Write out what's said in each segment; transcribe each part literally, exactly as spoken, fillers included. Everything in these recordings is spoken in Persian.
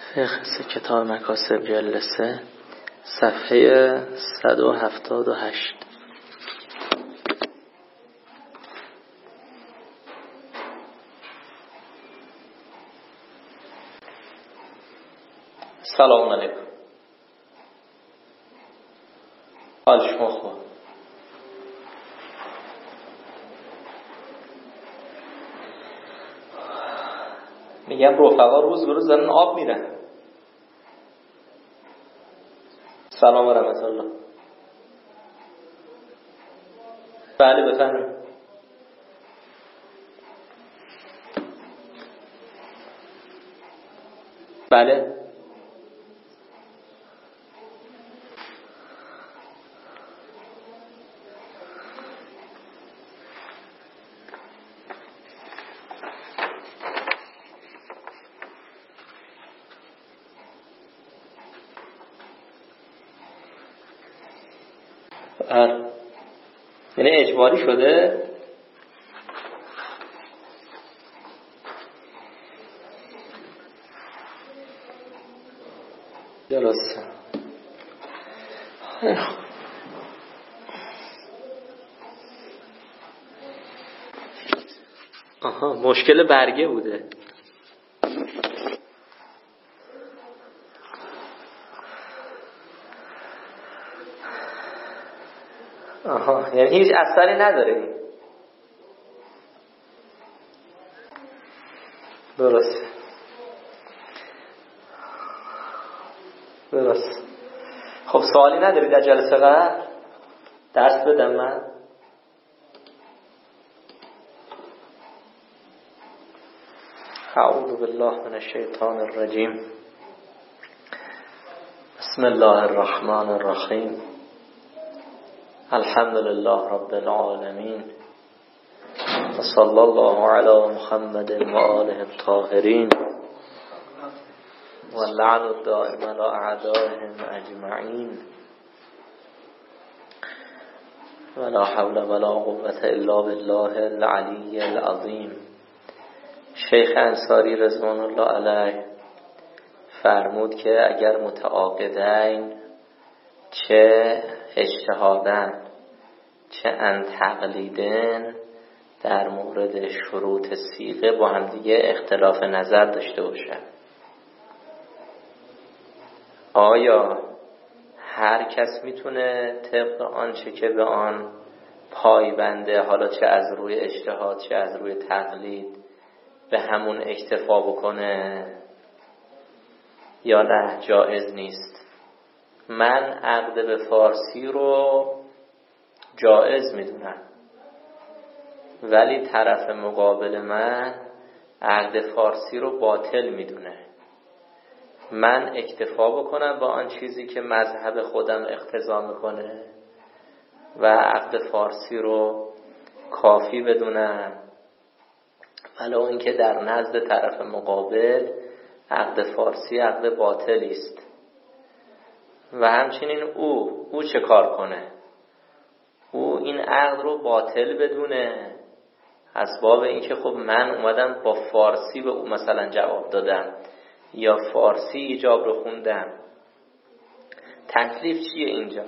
فقه کتاب مکاسب جلسه صفحه صد و هفتاد و هشت. سلام علیکم. حال شما خوب؟ میگم رفقا روز به روز دارن آب میرن. سلام و رحمت الله. بله بفرمایید. بله اه. یعنی اجباری شده؟ درسته. آها، مشکل برگه بوده. آها، یعنی هیچ اثری نداره. درست درست. خب سوالی نداری در جلسه قبل؟ درس بدم من؟ اعوذ بالله من الشیطان الرجیم. بسم الله الرحمن الرحیم. الحمد لله رب العالمین و صلی الله علی محمد و آله الطاهرین و لعن الدائم علی اعدائهم اجمعین و لا حول ولا قوة الا بالله العلی العظیم. شیخ انصاری رضوان الله علیه فرمود که اگر متعاقدین چه اجتهادن چه ان تقلیدن در مورد شروط صیغه با هم دیگه اختلاف نظر داشته باشن، آیا هر کس میتونه طبق آنچه که به آن پایبنده، حالا چه از روی اجتهاد چه از روی تقلید، به همون اکتفا بکنه یا نه جایز نیست؟ من عقد به فارسی رو جایز میدونم، ولی طرف مقابل من عقد فارسی رو باطل میدونه. من اکتفا بکنم با آن چیزی که مذهب خودم اقتضا میکنه و عقد فارسی رو کافی بدونم، ولو اینکه در نزد طرف مقابل عقد فارسی عقد باطلی است. و همچنین او او چه کار کنه؟ او این عقد رو باطل بدونه از باب اینکه خب من اومدم با فارسی به او مثلا جواب دادم یا فارسی ایجاب رو خوندم. تکلیف چیه اینجا؟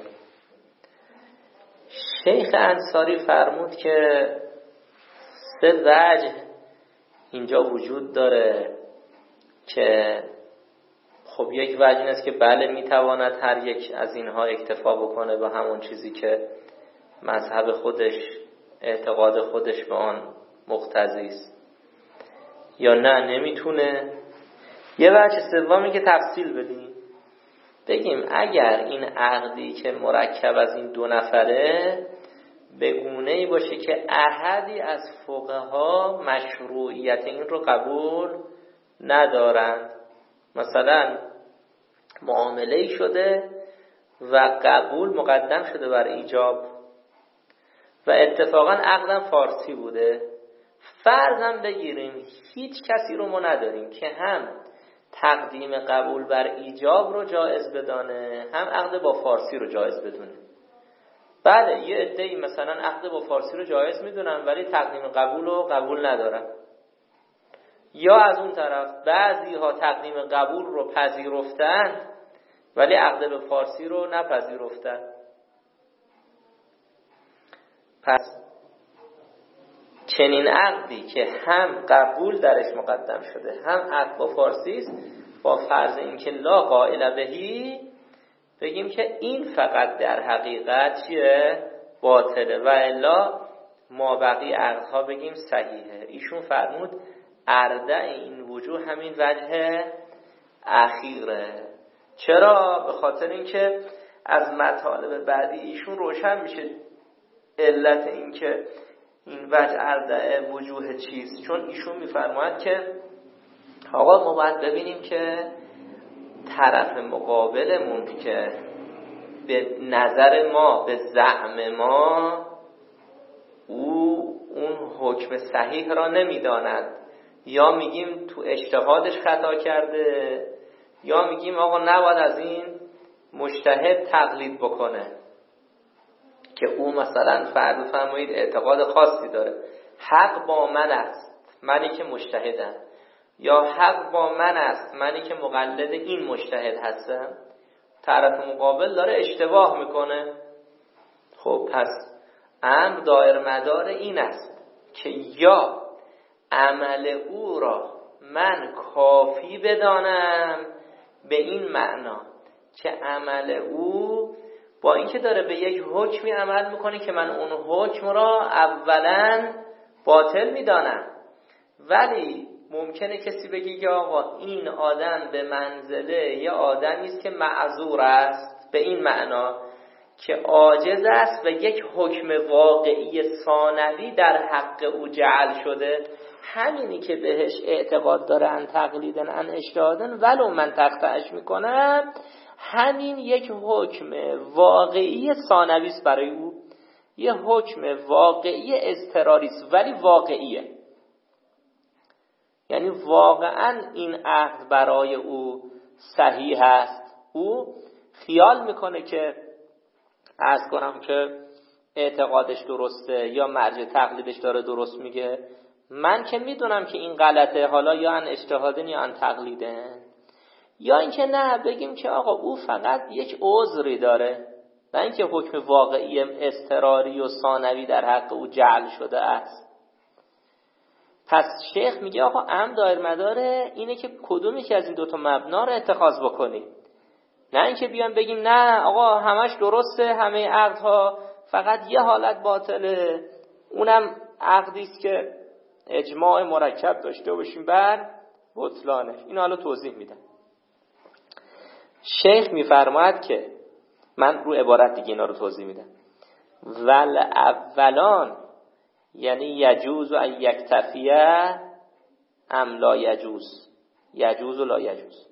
شیخ انصاری فرمود که سه وجه اینجا وجود داره که خب یک وجه این است که بله میتواند هر یک از اینها اکتفا بکنه به همون چیزی که مذهب خودش، اعتقاد خودش به آن مقتضی است، یا نه نمیتونه. یه وجه سومی که تفصیل بدیم، بگیم اگر این عقدی که مرکب از این دو نفره به گونه‌ای باشه که احدی از فقها مشروعیت این رو قبول ندارند، مثلا معامله‌ای شده و قبول مقدم شده بر ایجاب و اتفاقا عقدم فارسی بوده، فرضاً بگیریم هیچ کسی رو ما نداریم که هم تقدیم قبول بر ایجاب رو جایز بدانه هم عقد با فارسی رو جایز بدونه. بله یه عده‌ای مثلا عقد با فارسی رو جایز میدونن ولی تقدیم قبول رو قبول ندارن. یا از اون طرف بعضی ها تقدیم قبول رو پذیرفتن ولی عقد به فارسی رو نپذیرفتن. پس چنین عقدی که هم قبول درش مقدم شده هم عقد با فارسی است، با فرض اینکه لا قائل بهی، بگیم که این فقط در حقیقت چیه؟ باطله، و الا ما بقی عقدها بگیم صحیحه. ایشون فرمود اردع این وجوه همین وجه اخیره. چرا؟ به خاطر اینکه از مطالب بعدی ایشون روشن میشه علت این که این وجه اردع وجوه چیست. چون ایشون میفرماید که آقا ما باید ببینیم که طرف مقابلمون که به نظر ما، به زعم ما، او اون حکم صحیح را نمیداند، یا میگیم تو اجتهادش خطا کرده، یا میگیم آقا نباید از این مجتهد تقلید بکنه که او مثلا فرض فرمایید اعتقاد خاصی داره، حق با من است منی که مجتهدم، یا حق با من است منی که مقلد این مجتهد هستم، طرف مقابل داره اشتباه میکنه. خب پس امر دایر مدار این است که یا عمل او را من کافی بدانم به این معنا که عمل او با اینکه داره به یک حکمی عمل میکنه که من اون حکم را اولا باطل میدانم، ولی ممکنه کسی بگه که آقا این آدم به منزله یه آدمی است که معذور است به این معنا که عاجز است و یک حکم واقعی ثانوی در حق او جعل شده، همینی که بهش اعتقاد داره ان تقلیدن ان اجتهادن ولو من تقطعش میکنم، همین یک حکم واقعی ثانوی است برای او، یه حکم واقعی اضطراری است ولی واقعیه، یعنی واقعا این عقد برای او صحیح است. او خیال میکنه که عرض کنم که اعتقادش درسته یا مرجع تقلیدش داره درست میگه، من که میدونم که این غلطه، حالا یا ان اجتهادن یا ان تقلیدن، یا اینکه نه بگیم که آقا او فقط یک عذری داره و اینکه حکم واقعی اضطراری و ثانوی در حق او جعل شده است. پس شیخ میگه آقا امر دایر مداره اینه که کدومی که از این دوتا مبنا رو اتخاذ بکنیم، نه اینکه بیان بگیم نه آقا همش درسته، همه عقدها فقط یه حالت باطله، اونم عقدی است که اجماع مرکب داشته باشیم بر بطلانه. این حالا توضیح میدم. شیخ میفرماید که من رو عبارت دیگه اینا رو توضیح میدم. ول اولان یعنی یجوز و یکتفیه ام لا یجوز، یجوز و لا یجوز،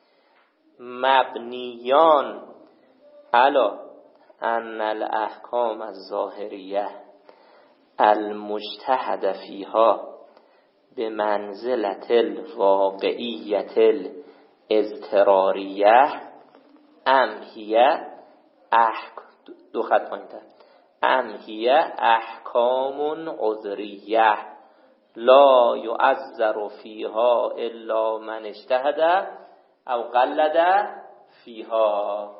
مبنیان علا ان الاحکام الظاهریه المجتهد فیها به منزلت الواقعیت الاضطراریه ام هیه احک دو خط پایین‌تر ام هیه احکام عذریه لا یعذر فیها الا من اجتهد او قلد فیها.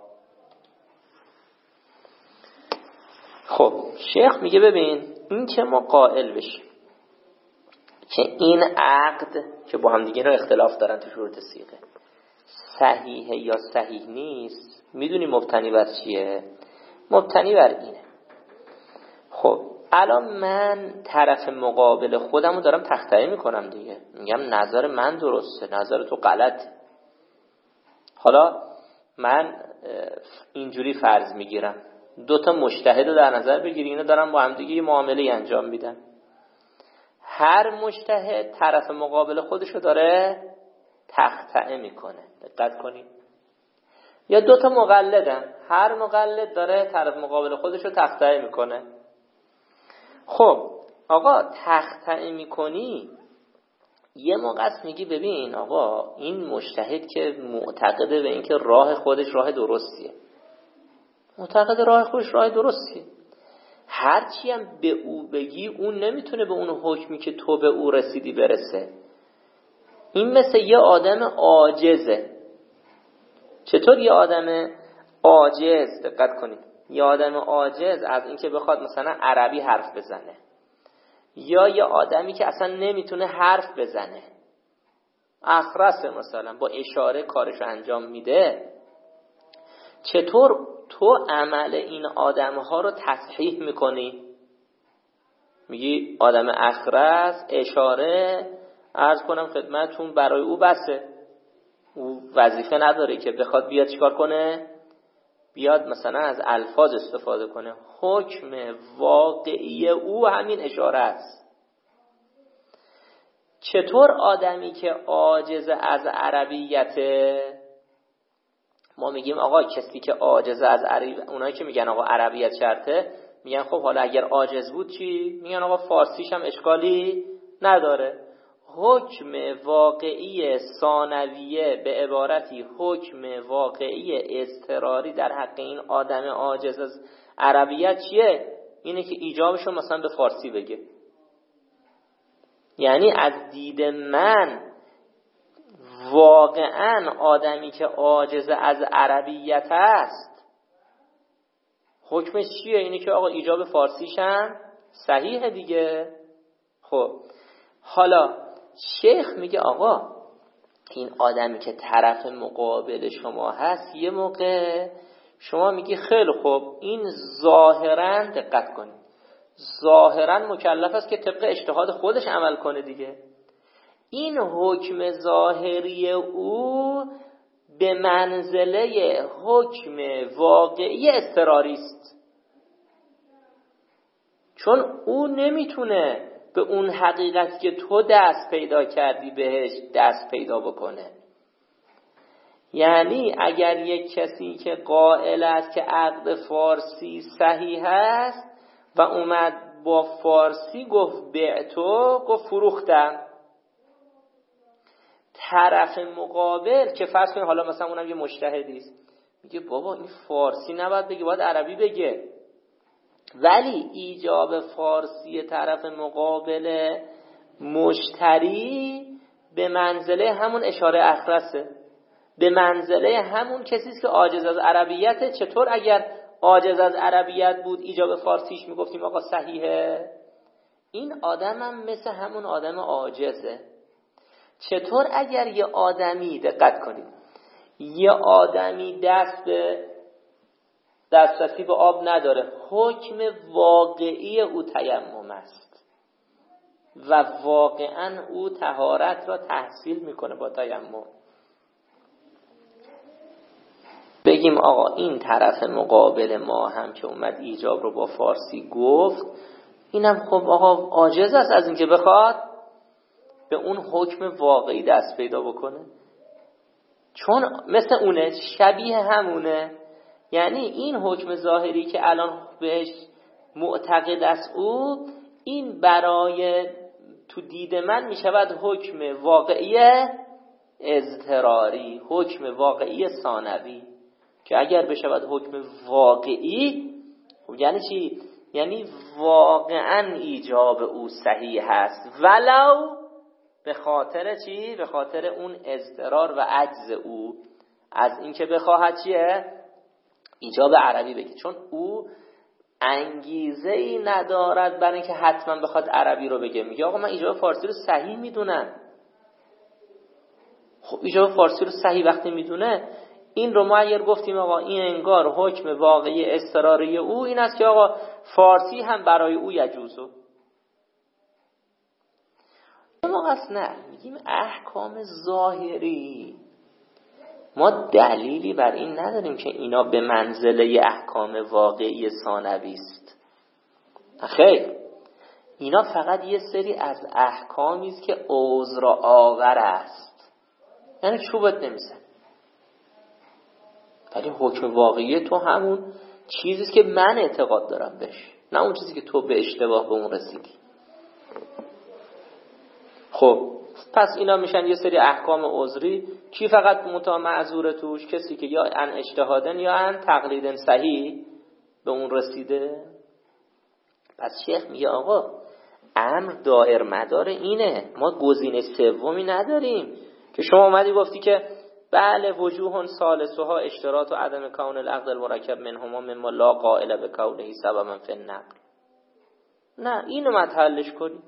خب شیخ میگه ببین این که ما قائل بشیم که این عقد که با هم دیگه رو اختلاف دارن تو شروط صیغه صحیحه یا صحیح نیست، میدونی مبتنی بر چیه؟ مبتنی بر اینه. خب الان من طرف مقابل خودم رو دارم تخطئه میکنم دیگه، میگم نظر من درسته نظر تو غلطه. حالا من اینجوری فرض میگیرم دو تا مجتهد رو در نظر بگیری، اینا دارن با هم دیگه یه معامله انجام میدن، هر مجتهد طرف مقابل خودش رو داره تخطئه میکنه، دقت کنید. یا دو تا مقلدن، هر مقلد داره طرف مقابل خودش رو تخطئه میکنه. خب آقا تخطئه میکنی، یه موقع میگی ببین آقا این مجتهد که معتقده به این که راه خودش راه درستیه، معتقد راه خودش راه درستیه، هرچی هم به او بگی اون نمیتونه به اون حکمی که تو به او رسیدی برسه. این مثل یه آدم عاجزه. چطور یه آدم عاجز؟ دقت کنید، یه آدم عاجز از اینکه بخواد مثلا عربی حرف بزنه، یا یه آدمی که اصلا نمیتونه حرف بزنه، اخرسه مثلا با اشاره کارشو انجام میده، چطور تو عمل این آدمها رو تصحیح میکنی؟ میگی آدم اخرس اشاره عرض کنم خدمتتون برای او بسه، او وظیفه نداره که بخواد بیاد چیکار کنه، بیاد مثلا از الفاظ استفاده کنه. حکم واقعی او همین اشاره است. چطور آدمی که عاجز از عربیته، ما میگیم آقا کسی که عاجز از عربی، اونایی که میگن آقا عربیت شرطه، میگن خب حالا اگر عاجز بود چی؟ میگن آقا فارسیش هم اشکالی نداره. حکم واقعی ثانویه به عبارتی حکم واقعی اضطراری در حق این آدم عاجز از عربیت چیه؟ اینه که ایجابشو مثلا به فارسی بگه. یعنی از دید من واقعا آدمی که عاجز از عربیت است حکمش چیه؟ اینه که آقا ایجاب فارسیش هم صحیحه دیگه. خب حالا شیخ میگه آقا این آدمی که طرف مقابل شما هست، یه موقع شما میگی خیلی خوب این ظاهرا، دقت کنید، ظاهرا مکلف است که طبق اجتهاد خودش عمل کنه دیگه. این حکم ظاهری او به منزله حکم واقعی اضطراری است، چون او نمیتونه به اون حقیقت که تو دست پیدا کردی بهش دست پیدا بکنه. یعنی اگر یک کسی که قائل است که عقد فارسی صحیح است و اومد با فارسی گفت بعتو، گفت فروختم، طرف مقابل که فرض کنید حالا مثلا اونم یه مجتهدی است میگه بابا این فارسی نباید بگه، باید عربی بگه، ولی ایجاب فارسی طرف مقابل مشتری به منزله همون اشاره اخرسه، به منزله همون کسیست که عاجز از عربیته. چطور اگر عاجز از عربیت بود ایجاب فارسیش میگفتیم آقا صحیحه؟ این آدم هم مثل همون آدم عاجزه. چطور اگر یه آدمی، دقت کنید، یه آدمی دست به دسترسی به آب نداره، حکم واقعی او تیمم است و واقعا او طهارت را تحصیل میکنه با تیمم، بگیم آقا این طرف مقابل ما هم که اومد ایجاب رو با فارسی گفت، اینم خب آقا عاجز است از اینکه بخواد به اون حکم واقعی دست پیدا بکنه، چون مثل اونه، شبیه همونه. یعنی این حکم ظاهری که الان بهش معتقد است او، این برای تو دید من می شود حکم واقعی اضطراری، حکم واقعی ثانوی، که اگر بشود حکم واقعی، خب یعنی چی؟ یعنی واقعا ایجاب او صحیح هست، ولو به خاطر چی؟ به خاطر اون اضطرار و عجز او از اینکه بخواهد چیه؟ ایجاب عربی بگه، چون او انگیزه ای ندارد برای اینکه حتما بخواد عربی رو بگه. میگه آقا من ایجاب فارسی رو صحیح میدونم. خب ایجاب فارسی رو صحیح وقتی میدونه، این رو ما اگر گفتیم آقا این انگار حکم واقعی اضطراری او این است که آقا فارسی هم برای او یجوزه. ما اصلا نه، میگیم احکام ظاهری ما دلیلی بر این نداریم که اینا به منزله احکام واقعی ثانوی است. خیر، اینا فقط یه سری از احکامی است که عذر آور است، یعنی چوبت نمیزن، ولی حکم واقعی تو همون چیزی است که من اعتقاد دارم بهش، نه اون چیزی که تو به اشتباه به اون رسیدی. خب پس اینا میشن یه سری احکام عذری. کی فقط متا معذور توش؟ کسی که یا ان اجتهادن یا ان تقلیدن صحیح به اون رسیده. پس شیخ میگه آقا امر دائر مدار اینه، ما گزینه سومی نداریم که شما اومدی گفتی که بله وجوه ثالثها اشتراط و عدم کون العقد المرکب منهما مما لا قائل به کونه سببا فی النقل. نه، اینو متحلش کنیم.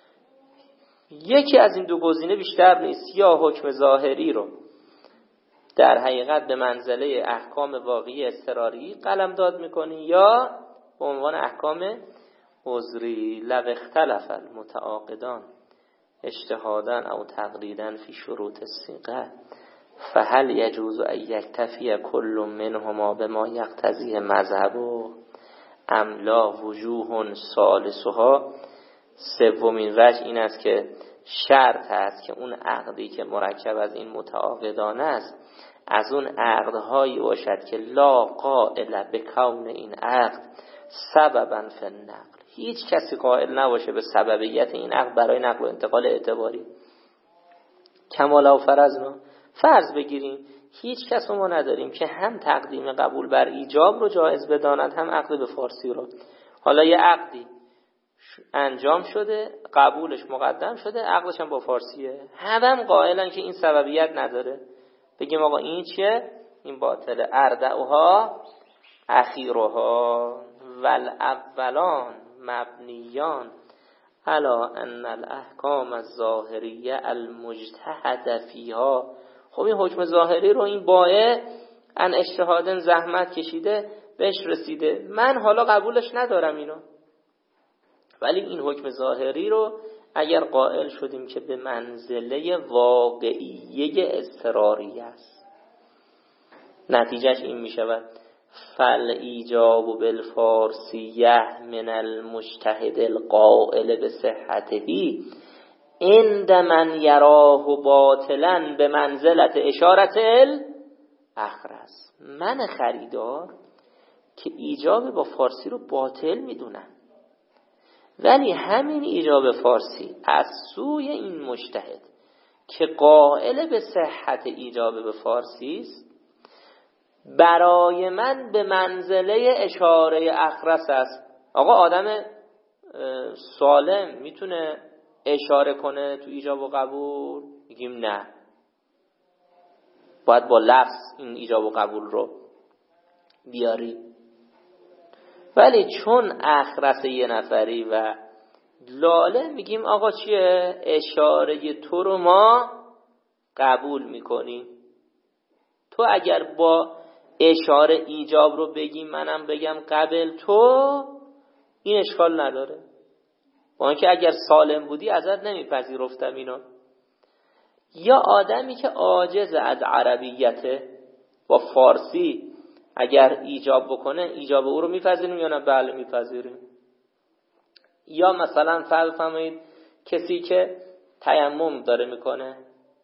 یکی از این دو گزینه بیشتر نیست، یا حکم ظاهری رو در حقیقت به منزله احکام واقعی اضطراری قلمداد میکنی یا به عنوان احکام عذری. لو اختلف المتعاقدان اجتهادا او تقلیدا فی شروط الصیغه فهل یجوز ان یکتفی کل منهما بما یقتضیه مذهبه ام لا وجوه ثالثها. سومین وجه این است که شرط است که اون عقدی که مرکب از این متعاقدان است از اون عقدهایی باشد که لا قائل به کون این عقد سببا فی النقل، هیچ کسی قائل نباشه به سببیت این عقد برای نقل و انتقال اعتباری. کمالا و فرضنا، فرض بگیریم هیچ کس ما نداریم که هم تقدیم قبول بر ایجاب رو جایز بداند هم عقد به فارسی رو. حالا یه عقدی انجام شده، قبولش مقدم شده، عقدش هم با فارسیه، هم قائلن که این سببیت نداره. بگیم آقا این چیه؟ این باطله. اردعها اخیرها والاولان مبنیان علی ان الاحکام الظاهریه المجتهد فیها. خب این حکم ظاهری رو این بایع ان اجتهادن زحمت کشیده بهش رسیده، من حالا قبولش ندارم اینو، ولی این حکم ظاهری رو اگر قائل شدیم که به منزله واقعیه اضطراری است، نتیجهش این می شود فل ایجاب بالفارسیه من المجتهد القائل به صحتهی عند من یراه باطلا به منزلت اشارت الاخرس. من خریدار که ایجاب با فارسی رو باطل میدونم، ولی همین ایجاب فارسی از سوی این مجتهد که قائل به صحت ایجاب به فارسی است برای من به منزله اشاره اخرس است. آقا آدم سالم میتونه اشاره کنه تو ایجاب و قبول؟ میگیم نه، باید با لفظ این ایجاب و قبول رو بیاری. ولی چون اخرس یه نفری و لاله میگیم آقا چیه؟ اشاره تو رو ما قبول میکنیم. تو اگر با اشاره ایجاب رو بگیم منم بگم قبل تو، این اشکال نداره، با اینکه اگر سالم بودی ازت نمیپذیرفتم اینو. یا آدمی که عاجز از عربیته با فارسی اگر ایجاب بکنه ایجاب او رو میپذیریم یا نه؟ بله میپذیریم. یا مثلا فرض فرمایید کسی که تیمم داره میکنه،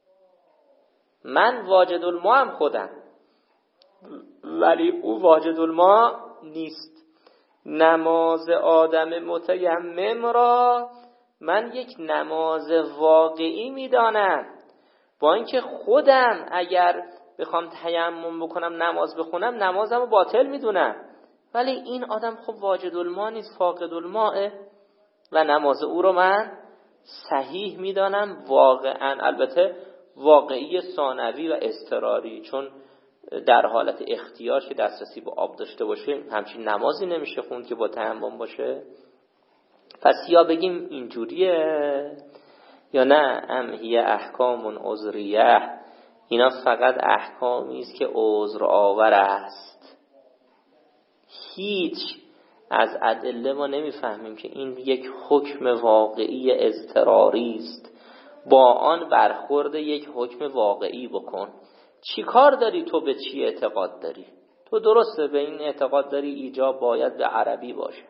من واجد الماء هم خودم ولی او واجد الماء نیست. نماز آدم متیمم را من یک نماز واقعی میدانم، با اینکه خودم اگر بخوام تیمم بکنم نماز بخونم نمازم رو باطل میدونم، ولی این آدم خب واجد الماء نیست، فاقد الماء، و نماز او رو من صحیح میدانم واقعا. البته واقعی ثانوی و اضطراری، چون در حالت اختیار که دسترسی به آب داشته باشه همچین نمازی نمیشه خوند که با تیمم باشه. پس یا بگیم اینجوریه یا نه ام هی احکام عذریه، اینا فقط احکامی است که عذر آور است. هیچ از ادله ما نمیفهمیم که این یک حکم واقعی اضطراری است، با آن برخورد یک حکم واقعی بکن. چی کار داری تو؟ به چی اعتقاد داری تو؟ درسته به این اعتقاد داری ایجاب باید به عربی باشه،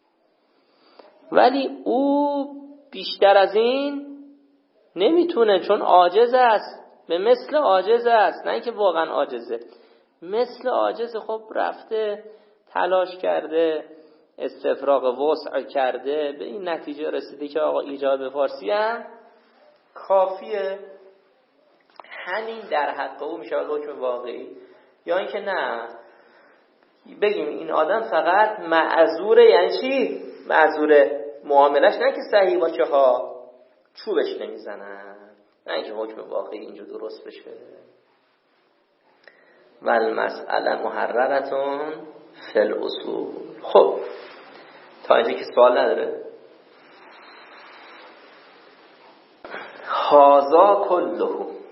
ولی او بیشتر از این نمیتونه، چون عاجز است، به مثل عاجز است، نه اینکه واقعا عاجزه، مثل عاجز. خب رفته تلاش کرده استفراغ وسع کرده به این نتیجه رسیده که آقا ایجاب فارسی هم کافیه، همین در حق او میشه حکم واقعی. یا اینکه نه بگیم این آدم فقط معذوره. یعنی چی معذوره؟ معاملش نه که صحیح باشه ها، چوبش نمیزنن، نه اینکه حکم واقعی اینجا درست بشه. والمسئله محررتون فی الاصول. خب تا اینجا که سوال نداره. هذا کله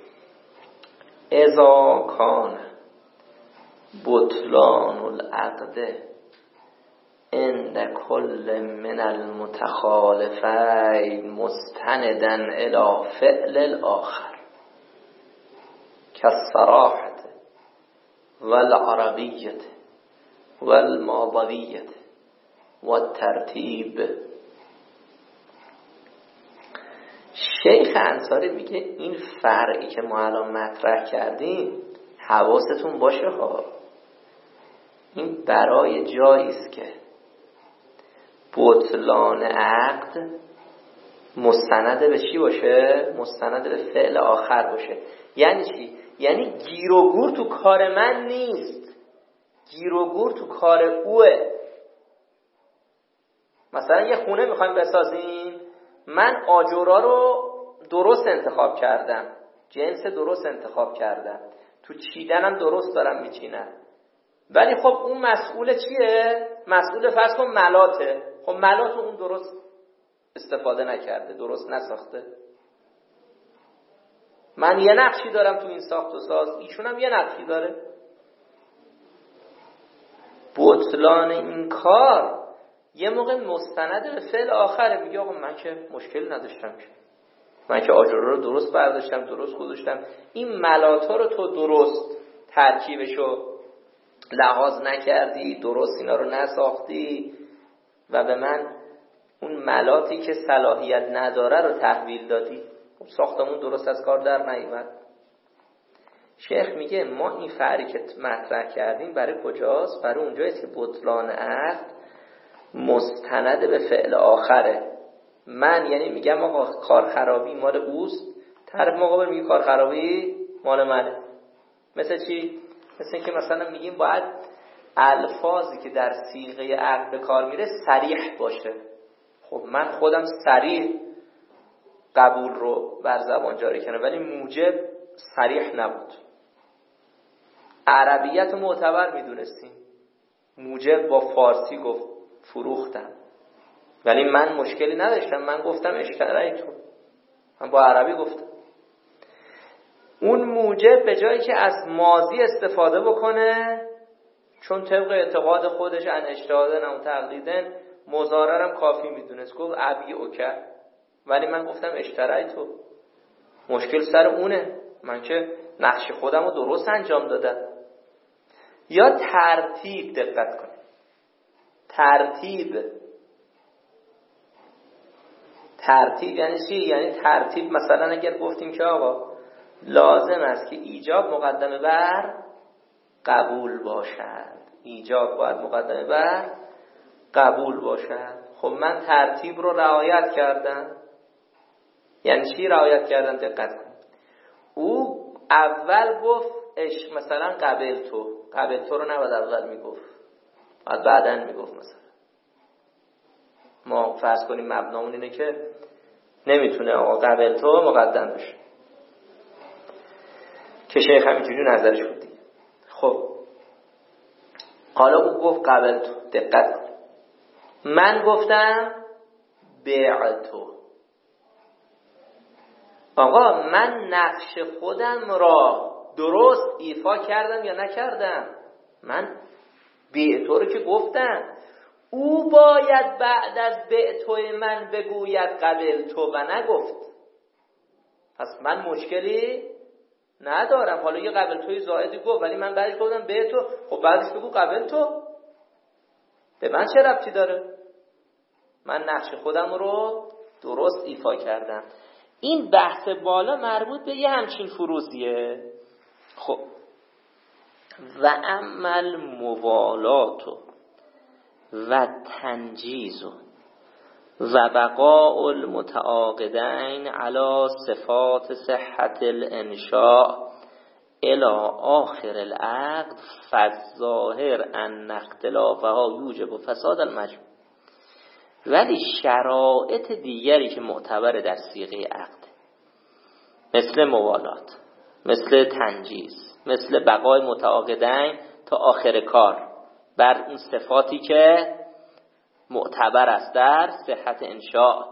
اذا کان بطلان العقد عند کل من المتخالفین مستندا الی فعل الاخر كالصراحة والعربية والماضوية والترتیب. شیخ انصاری میگه این فرعی که ما الان مطرح کردیم حواستون باشه ها، این برای جایی است که بطلان عقد مستند به چی باشه؟ مستند به فعل آخر باشه. یعنی چی؟ یعنی گیر و گور تو کار من نیست، گیر و گور تو کار اوه. مثلا یه خونه میخوایم بسازیم، من آجورا رو درست انتخاب کردم، جنس درست انتخاب کردم، تو چیدنم درست دارم میچینم، ولی خب اون مسئول چیه؟ مسئول فرض کن ملاته. خب ملات اون درست استفاده نکرده، درست نساخته. من یه نقشی دارم تو این ساخت و ساز، ایشون هم یه نقشی داره. بطلان این کار یه موقع مستند به فعل آخره. میگه آقا من که مشکل نداشتم، که من که آجورا رو درست برداشتم، درست گذاشتم، این ملاتا رو تو درست ترکیبشو لحاظ نکردی، درست اینا رو نساختی و به من اون ملاتی که صلاحیت نداره رو تحویل دادی، ساختمون درست از کار در نیامد. شیخ میگه ما این فرقی که مطرح کردیم برای کجاست؟ برای اونجاییست که بطلان عقد مستند به فعل آخره. من یعنی میگم آقا کار خرابی مال اوست، طرف مقابل میگه کار خرابی مال منه. مثل چی؟ مثل اینکه مثلا میگیم باید الفاظی که در صیغه عقد به کار میره صریح باشه. خب من خودم صریح قبول رو بر زبان جاری کردم، ولی موجب صریح نبود. عربیت رو معتبر میدونستیم، موجب با فارسی گفت فروختم، ولی من مشکلی نداشتم، من گفتم اشتریتو، من با عربی گفتم. اون موجب به جایی که از ماضی استفاده بکنه، چون طبق اعتقاد خودش ان اجتهادن و تقلیدن مضاررم کافی میدونست، گفت ابی اوکر، ولی من گفتم اشتریتو، مشکل سر اونه، من که نقش خودم رو درست انجام دادم. یا ترتیب، دقت کن، ترتیب ترتیب یعنی چی؟ یعنی ترتیب مثلا اگر گفتیم که آقا لازم است که ایجاب مقدمه بر قبول باشد، ایجاب باید مقدمه بر قبول باشد. خب من ترتیب رو رعایت کردم. یعنی چی رعایت کردم؟ دقت کن، او اول گفت اش مثلا قبل تو، قبل تو رو نباید اول میگفت، باید بعدن میگفت. مثلا ما فرض کنیم مبنامون اینه که نمیتونه آقا قبل تو مقدم بشه، که شیخ همینجوری نظرش بود دیگه. خب حالا او گفت قبل تو، دقت کن، من گفتم بیع تو. آقا من نقش خودم را درست ایفا کردم یا نکردم؟ من بیع تو رو که گفتم، او باید بعد از بیع توی من بگوید قبل تو و نگفت. پس من مشکلی ندارم. حالا یه قبل توی زائدی گفت، ولی من بعدش گفتم بیع تو، خب بعدش بگو قبل تو، به من چه ربطی داره؟ من نقش خودم رو درست ایفا کردم. این بحث بالا مربوط به یه همچین فروزیه. خب و عمل موالاتو و تنجیز و بقاء المتعاقدین علی صفات صحت الانشاء الى آخر العقد فالظاهر ان اختلافها یوجب فساد المجموع. ولی شرایط دیگری که معتبر در صیغه عقد، مثل موالات، مثل تنجیز، مثل بقای متعاقدین تا آخر کار بر اون صفاتی که معتبر است در صحت انشاء،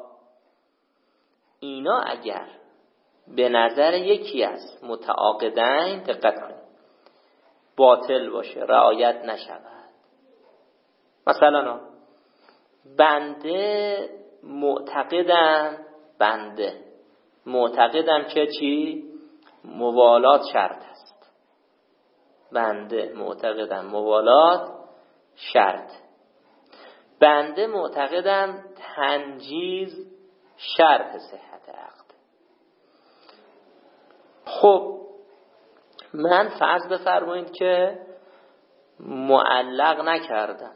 اینا اگر به نظر یکی از متعاقدین دقت کنید باطل باشه، رعایت نشود، مثلا بنده معتقدم بنده معتقدم که چی؟ موالات شرط است. بنده معتقدم موالات شرط. بنده معتقدم تنجیز شرط صحت عقد. خب من فرض بفرمایید که معلق نکردم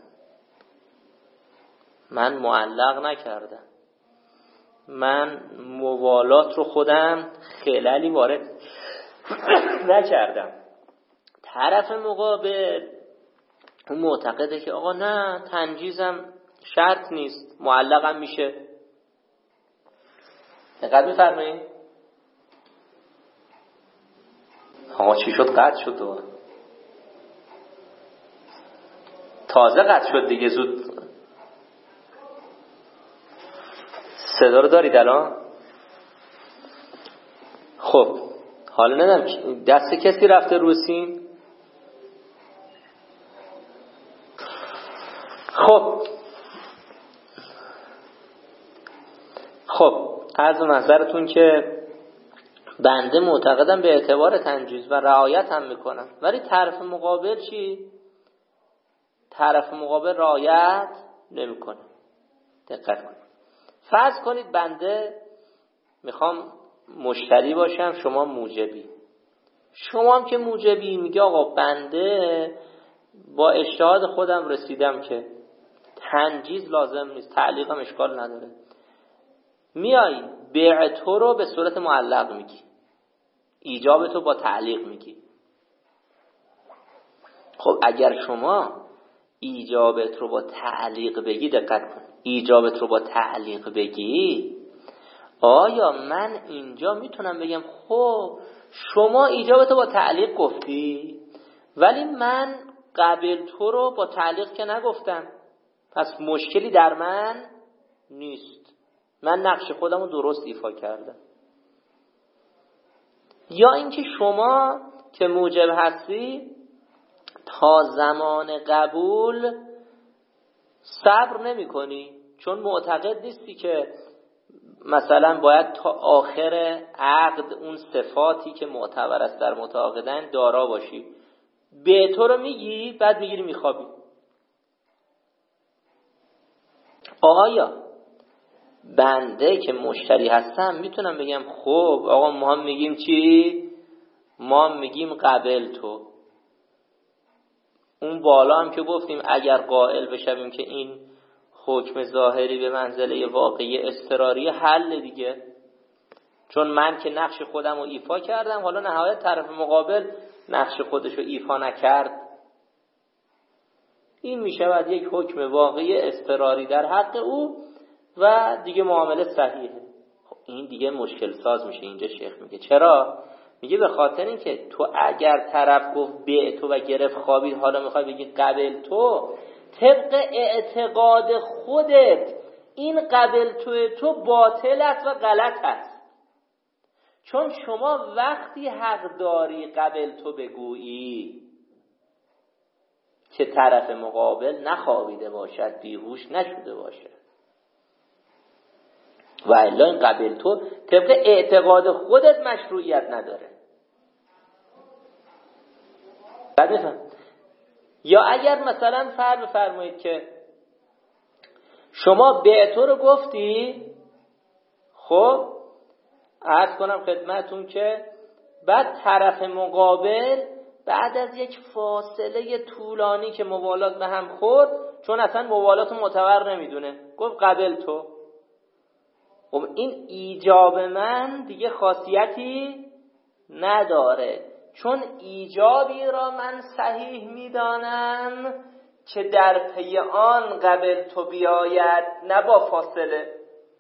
من معلق نکردم من موالات رو خودم خلالی وارد نکردم. طرف مقابل اون معتقده که آقا نه تنجیزم شرط نیست، معلقم میشه. دقت می‌فرمایید؟ آقا چی شد؟ قطع شد دوباره. تازه قطع شد دیگه، زود صدا رو دارید الان؟ خب حالا ندارم دست کسی رفته رو سیم؟ خب خب عرض نظرتون که بنده معتقدم به اعتبار تنجیز و رعایت هم میکنم، ولی طرف مقابل چی؟ طرف مقابل رعایت نمیکنه. دقت کنید. فرض کنید بنده میخوام مشتری باشم، شما موجبی. شما هم که موجبی میگه آقا بنده با اجتهاد خودم رسیدم که تنجیز لازم نیست، تعلیقم اشکال نداره. میای بیع تو رو به صورت معلق میگی، ایجاب تو با تعلیق میگی. خب اگر شما ایجابت رو با تعلیق بگی، دقت کن، ایجابت رو با تعلیق بگی، آیا من اینجا میتونم بگم خب شما ایجابت رو با تعلیق گفتی ولی من قبل تو رو با تعلیق که نگفتم، پس مشکلی در من نیست، من نقش خودم رو درست ایفا کردم. یا اینکه شما که موجب هستی تا زمان قبول صبر نمی کنی، چون معتقد نیستی که مثلا باید تا آخر عقد اون صفاتی که معتبر است در متعاقدین دارا باشی. به تو رو میگی بعد میگیری میخوابی. آیا بنده که مشتری هستم میتونم بگم خب آقا ما هم میگیم چی؟ ما هم میگیم قبل تو. اون بالا هم که گفتیم اگر قائل بشویم که این حکم ظاهری به منزله واقعی اضطراری حل دیگه، چون من که نقش خودم رو ایفا کردم، حالا نهایت طرف مقابل نقش خودش رو ایفا نکرد، این میشود یک حکم واقعی اضطراری در حق او و دیگه معامله صحیحه. خب این دیگه مشکل ساز میشه. اینجا شیخ میگه چرا؟ میگه به خاطر این که تو اگر طرف گفت به تو و گرفت خوابید، حالا میخوای بگی قبل تو، طبق اعتقاد خودت این قبل تو تو باطل است و غلط است. چون شما وقتی حق داری قبل تو بگویی که طرف مقابل نخوابیده باشد، بیهوش نشده باشد، و الا این قبل تو طبق اعتقاد خودت مشروعیت نداره. بعد میفهم. یا اگر مثلا فرض بفرمایید که شما به تو رو گفتی، خب عرض کنم خدمتون که بعد طرف مقابل بعد از یک فاصله طولانی که موالات به هم خورد، چون اصلا موالات رو معتبر نمیدونه، گفت قبل تو. خب این ایجاب من دیگه خاصیتی نداره، چون ایجابی را من صحیح میدانم که در پی آن قبل تو بیاید نه با فاصله.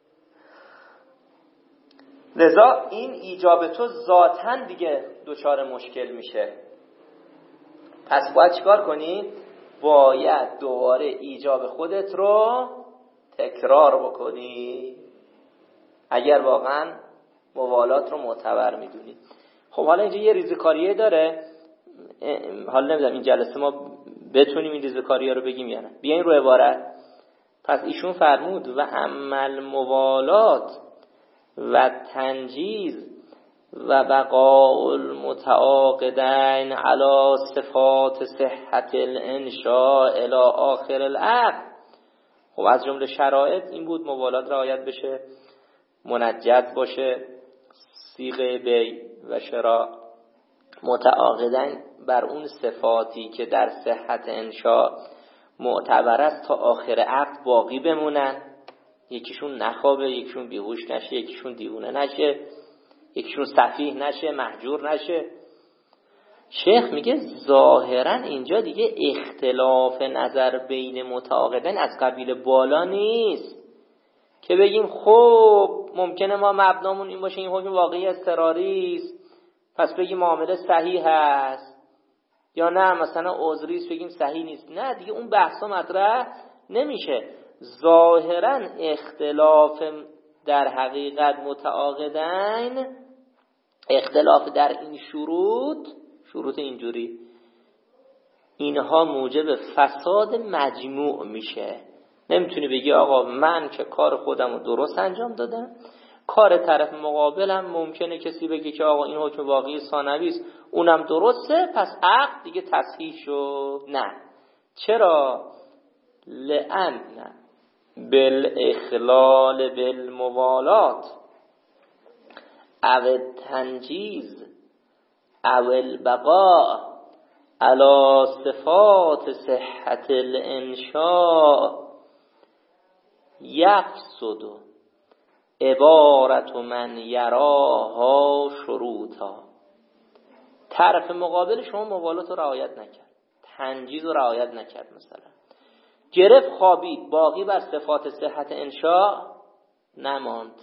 لذا این ایجاب تو ذاتاً دیگه دچار مشکل میشه. پس باید چیکار کنی؟ باید دوباره ایجاب خودت رو تکرار بکنی اگر واقعاً موالات رو معتبر میدونی. خب حالا اینجا یه ریزکاریه داره، حالا نمیدونم این جلسه ما بتونیم این ریزکاریه رو بگیم یا نه. بیاین رو عبارت. پس ایشون فرمود و عمل موالات و تنجیز و بقاء المتعاقدین علی صفات صحت الانشاء الی آخر العقد. خب از جمله شرایط این بود موالات رعایت بشه، منجز باشه، صیغه بیع و شراء متعاقدین بر اون صفاتی که در صحت انشاء معتبر است تا آخر عقد باقی بمونن. یکیشون نخوابه، یکیشون بیهوش نشه، یکیشون دیوونه نشه، یکیشون سفیه نشه، مهجور نشه. شیخ میگه ظاهرا اینجا دیگه اختلاف نظر بین متعاقدین از قبیل بالا نیست که بگیم خب ممکنه ما مبنامون این باشه این حکم واقعی اضطراری است پس بگیم معامله صحیح هست، یا نه مثلا عذری است بگیم صحیح نیست. نه دیگه اون بحثا مطرح نمیشه. ظاهرا اختلاف در حقیقت متعاقدین، اختلاف در این شروط، شروط اینجوری، اینها موجب فساد مجموع میشه. نمیتونی بگی آقا من که کار خودم رو درست انجام دادم، کار طرف مقابلم ممکنه کسی بگه که آقا این حکم واقعی ثانوی است اونم درسته پس عقد دیگه تصحیح شد. نه. چرا؟ لأن بالاخلال بالموالات او تنجیز او البقاء علی صفات صحت الانشاء یفسد عبارت من یراها شروطا. طرف مقابل شما موالات رو رعایت نکرد، تنجیز رو رعایت نکرد، مثلا گرفت خوابید، باقی بر صفات صحت انشاء نماند.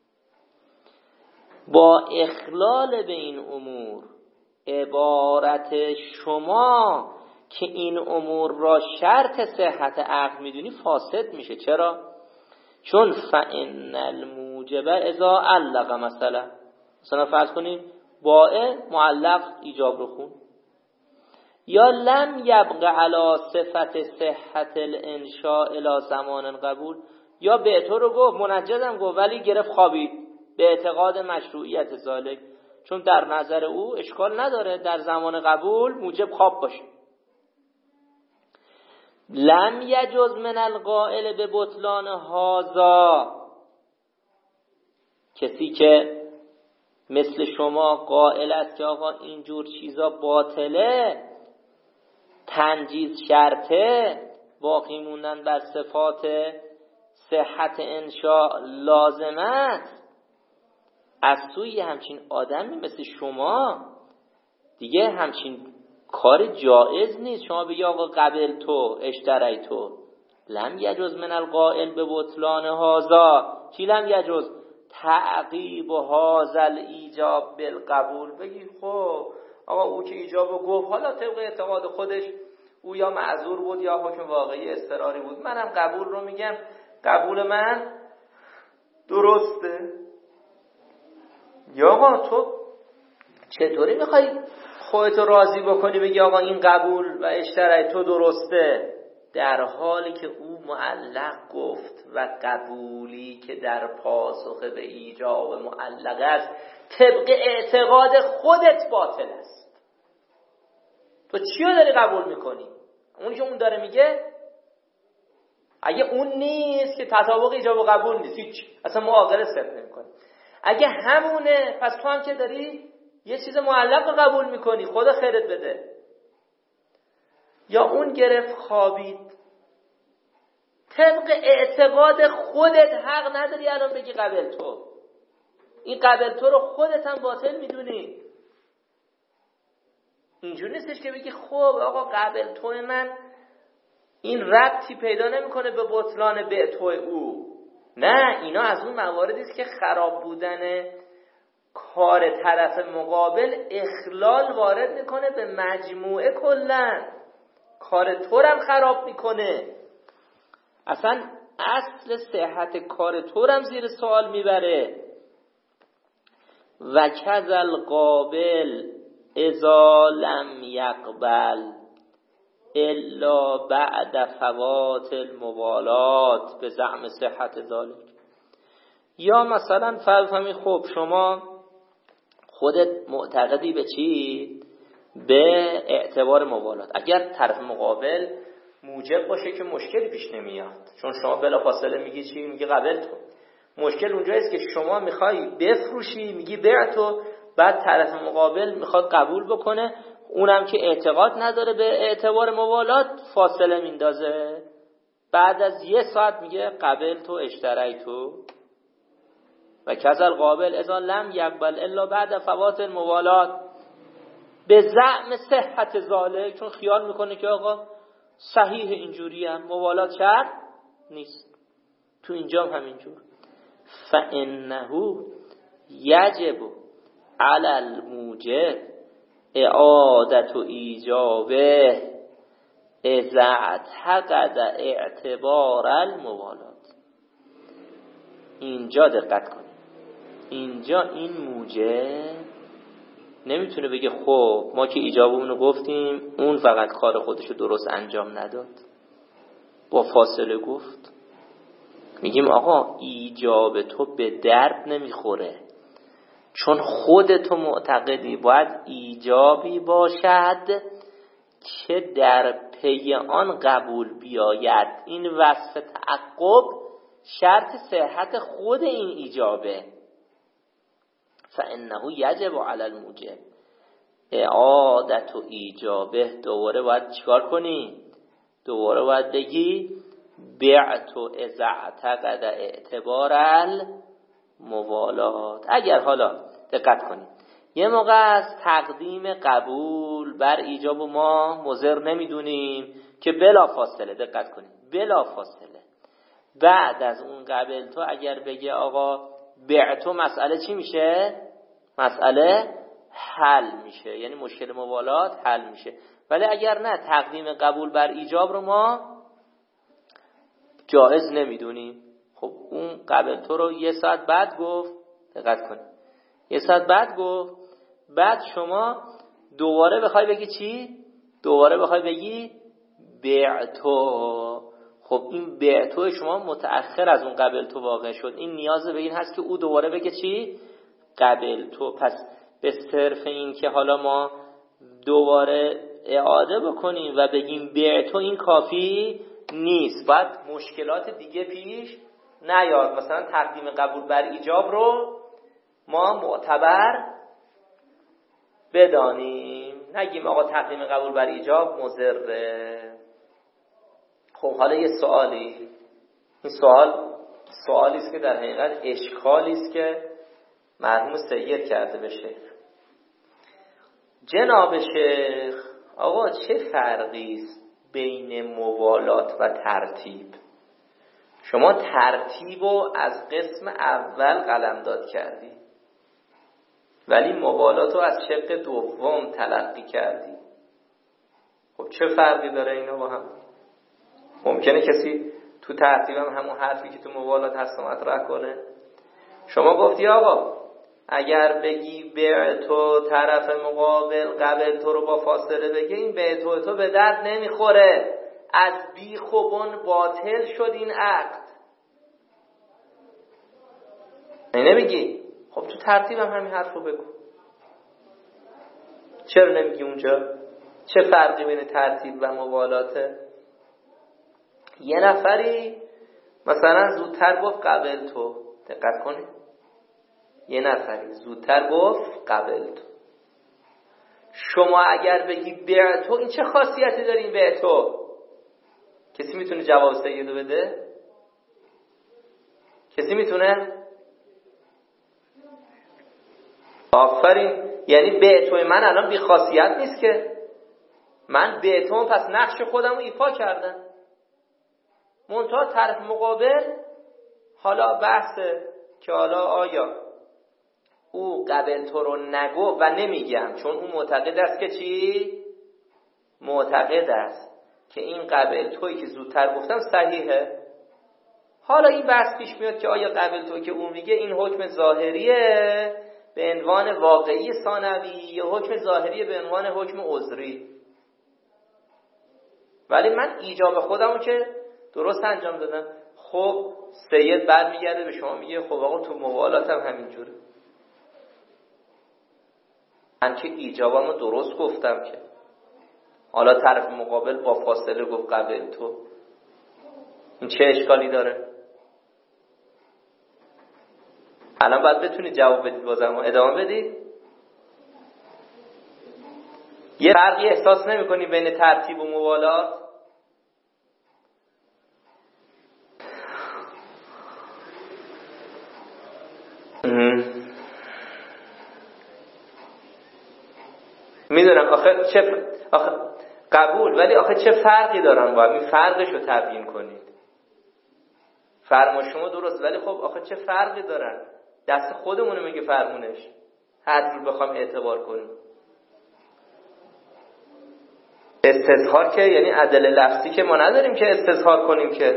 با اخلال به این امور عبارت شما که این امور را شرط صحت عقد میدونی فاسد میشه. چرا؟ چون فإن الموجب اذا علق، مثلا مثلا فرض کنیم بائع معلق ایجاب رو خون، یا لم یبقى علی صفت صحت الانشاء الی زمان قبول، یا به تو رو گفت منجزم گفت ولی گرفت خوابید به اعتقاد مشروعیت ذالک، چون در نظر او اشکال نداره در زمان قبول موجب خواب باشه. لم یجز من القائل به بطلان هذا، کسی که مثل شما قائل است که آقا اینجور چیزا باطله، تنجیز شرطه، باقی موندن بر صفات صحت انشاء لازم است، از سوی همچین آدمی مثل شما دیگه همچین کار جائز نیست. شما بگی آقا قبل تو اشتری تو. لم یجز من القائل به بطلان هذا، چی لم یجز؟ تعقیب هذا الایجاب بالقبول. بگی خب آقا او که ایجابو گفت حالا طبق اعتقاد خودش او یا معذور بود یا حکم واقعی اضطراری بود، منم قبول رو میگم، قبول من درسته. یا آقا تو چطوری میخوای خودتو راضی بکنی بگی آقا این قبول و اشترای تو درسته، در حالی که او معلق گفت و قبولی که در پاسخ به ایجاب معلق است طبق اعتقاد خودت باطل است. تو چیو داری قبول میکنی؟ اونی که اون داره میگه اگه اون نیست که تطابق ایجاب و قبول نیست، هیچ اصلا معاقله صرف نمیکنی. اگه همونه پس تو هم که داری یه چیز معلق رو قبول میکنی، خدا خیرت بده. یا اون گرفت خوابید، طبق اعتقاد خودت حق نداری الان بگی قبل تو، این قبل تو رو خودت هم باطل میدونی. اینجور نیستش که بگی خب آقا قبل تو من این ربطی پیدا نمیکنه به بطلان بعتو او. نه، اینا از اون مواردی است که خراب بودن کار طرف مقابل اخلال وارد میکنه به مجموعه کلن، کار تو هم خراب میکنه، اصلا اصل صحت کار تو هم زیر سوال میبره. و کذل قابل اذا لم یقبل الا بعد فوات الموالات به زعم صحت ذالک. یا مثلا فرض کنید خب شما خودت معتقدی به چی؟ به اعتبار موالات. اگر طرف مقابل موجب باشه که مشکلی پیش نمیاد، چون شما بلافاصله میگی چی؟ میگی قبل تو. مشکل اونجاییست که شما میخوای بفروشی، میگی بعتو، بعد طرف مقابل میخواد قبول بکنه، اونم که اعتقاد نداره به اعتبار موالات فاصله میندازه، بعد از یه ساعت میگه قبل تو اشتری تو. و کذل قابل اذا لم یقبل الا بعد فوات الموالات به زعم صحت ذالک، چون خیال میکنه که آقا صحیح اینجوری هم موالات شرط نیست. تو اینجا هم همینجور. فانه یجب علی الموجب اعادت و ایجابه اذا اعتقد اعتبار الموالات. اینجا دقت کنید، اینجا این موجب نمیتونه بگه خب ما که ایجابمونو گفتیم اون فقط کار خودشو درست انجام نداد، با فاصله گفت. میگیم آقا ایجاب تو به درد نمیخوره، چون خودتو معتقدی باید ایجابی باشد که در پی آن قبول بیاید. این وصف تعقب شرط صحت خود این ایجابه. فانه یجب علی الموجب اعادت و ایجابه. دوباره باید چیکار کنی؟ دوباره باید بگی بعت و اذا اعتقد اعتبار الموالات. اگر حالا دقت کنید یه موقع از تقدیم قبول بر ایجاب ما مضر نمیدونیم که بلا فاصله، دقت کنید، بلا فاصله بعد از اون قبل تو اگر بگه آقا بعتو، مسئله چی میشه؟ مسئله حل میشه، یعنی مشکل موالات حل میشه. ولی اگر نه، تقدیم قبول بر ایجاب رو ما جایز نمیدونیم. خب اون قبل تو رو یه ساعت بعد گفت، دقت کنید، یه ساعت بعد گفت، بعد شما دوباره بخوای بگی چی؟ دوباره بخوای بگی بعتو. خب این بعتو شما متأخر از اون قبل تو واقع شد، این نیاز به این هست که او دوباره بگه چی؟ قبل تو. پس به صرف این که حالا ما دوباره اعاده بکنیم و بگیم بعتو این کافی نیست، باید مشکلات دیگه پیش نیاد. مثلا تقدیم قبول بر ایجاب رو ما معتبر بدانیم، نگیم آقا تقدیم قبول بر ایجاب مضره. خب حالا یه سوالی، این سوال سوالی است که در حقیقت اشکالی است که مرحوم سید کرده به شیخ. جناب شیخ، آقا چه فرقی است بین موالات و ترتیب؟ شما ترتیب رو از قسم اول قلمداد کردی، ولی موالات رو از شق دوم تلقی کردی. خب چه فرقی داره اینا با هم؟ ممکنه کسی تو ترتیب هم همون حرفی که تو موالات هست مطرح کنه. شما گفتی آقا اگر بگی بعتو، طرف مقابل قبل تو رو با فاصله بگه، این بعتو تو به درد نمیخوره، از بی خوبون باطل شد این عقد. نمیگی؟ خب تو ترتیب هم همین حرف رو بگو. چرا نمیگی اونجا؟ چه فرقی بین ترتیب و موالاته؟ یه نفری مثلا زودتر گفت قبل تو، دقت کنید، یه نفری زودتر گفت قبل تو. شما اگر بگی بعتو، این چه خاصیتی داره این بعتو؟ کسی میتونه جواب سیدو بده؟ کسی میتونه؟ آفرین. یعنی بعتو من الان بی خاصیت نیست که، من بعتو پس نقش خودم رو ایفا کردم. منتها طرف مقابل حالا بحثه که حالا آیا او قبل تو رو نگو و نمیگم، چون او معتقد است که چی؟ معتقد است که این قبل تویی که زودتر گفتم صحیحه. حالا این بحث پیش میاد که آیا قبل تویی که او میگه این حکم ظاهریه به عنوان واقعی ثانوی یا حکم ظاهریه به عنوان حکم عذری. ولی من ایجاب خودمو که درست انجام دادم. خب سید برمیگرده به شما میگه خب آقا تو موالاتم همینجوره. من که ایجابمو درست گفتم که حالا طرف مقابل با فاصله گفت قبل تو، این چه اشکالی داره؟ الان باید بتونید جواب بدید، بازم ادامه بدید. یه فرقی احساس نمی کنی بین ترتیب و موالات؟ میدونم آخه چه آخه قبول، ولی آخه چه فرقی دارن؟ باید این فرقش رو تبیین کنید. فرما شما درست، ولی خب آخه چه فرقی دارن؟ دست خودمونه میگه فرمونش، هر جور بخوام اعتبار کنیم. استظهار که یعنی عدل لفظی که ما نداریم که استظهار کنیم که.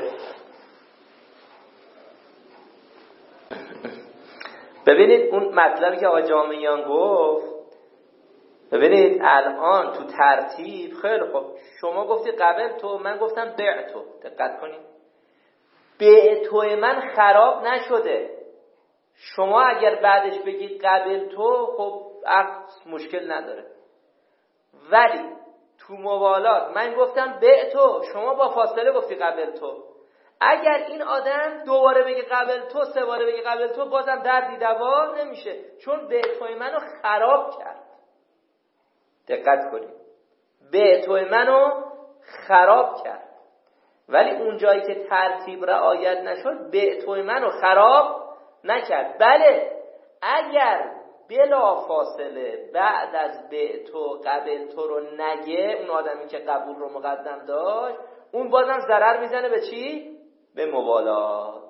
ببینید اون مطلبی که آقا جامعیان گفت، ببینید الان تو ترتیب خیلی خوب شما گفتی قبل تو، من گفتم بیع تو. دقت کنید، بیع تو من خراب نشده. شما اگر بعدش بگید قبل تو، خب عقد مشکل نداره. ولی تو موالات من گفتم بیع تو، شما با فاصله گفتی قبل تو. اگر این آدم دوباره بگه قبل تو، سه باره بگه قبل تو، بازم دردی دوا نمیشه، چون بیع توی منو خراب کرد. دقت کنید، بیع توی منو خراب کرد. ولی اون جایی که ترتیب رعایت نشد، بیع توی منو خراب نکرد. بله اگر بلا فاصله بعد از بیع تو قبل تو رو نگه، اون آدمی که قبول رو مقدم داشت، اون بازم ضرر میزنه به چی؟ به موالات.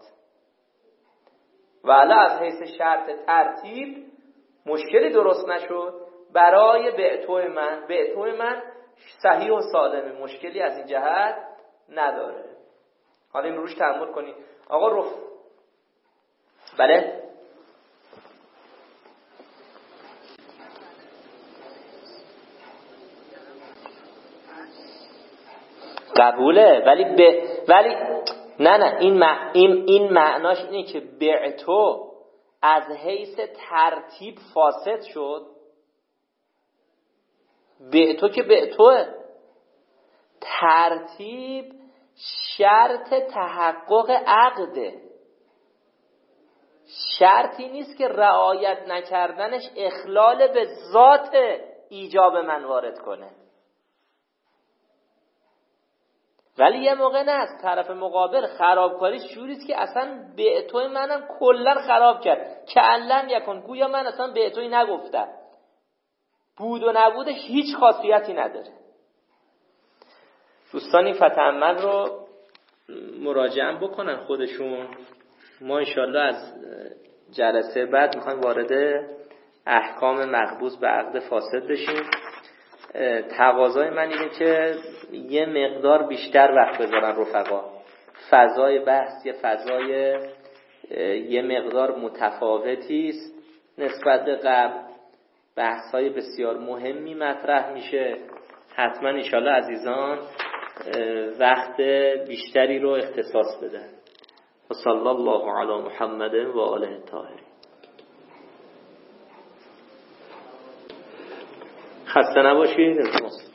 ولی از حیث شرط ترتیب مشکلی درست نشد برای بیع تو من. بیع تو من صحیح و سالمه، مشکلی از این جهت نداره. حالا این روش تأمل کنید. آقا رف بله قبوله، ولی به ولی نه نه این مع... این این معناش اینه که بیع تو از حیث ترتیب فاسد شد. بیع تو که بیع توه، ترتیب شرط تحقق عقده، شرطی نیست که رعایت نکردنش اخلال به ذات ایجاب من وارد کنه. ولی یه موقع نه، از طرف مقابل خرابکاریش جوریست که اصلا بیع توی منم کلا خراب کرد، که علم یکن، گویا من اصلا بیع توی نگفتم، بود و نبودش هیچ خاصیتی نداره. دوستان این فتح رو مراجعه بکنن خودشون. ما انشالله از جلسه بعد میخوایم وارد احکام مقبوض به عقد فاسد بشیم. تقاضای من اینه که یه مقدار بیشتر وقت بذارن رفقا. فضای بحث یه فضای یه مقدار متفاوتی است نسبت به قبل. بحث‌های بسیار مهمی مطرح میشه. حتما انشالله عزیزان وقت بیشتری رو اختصاص بدن. و صلی الله علی محمد و آله الطاهرین. خسته نباشید.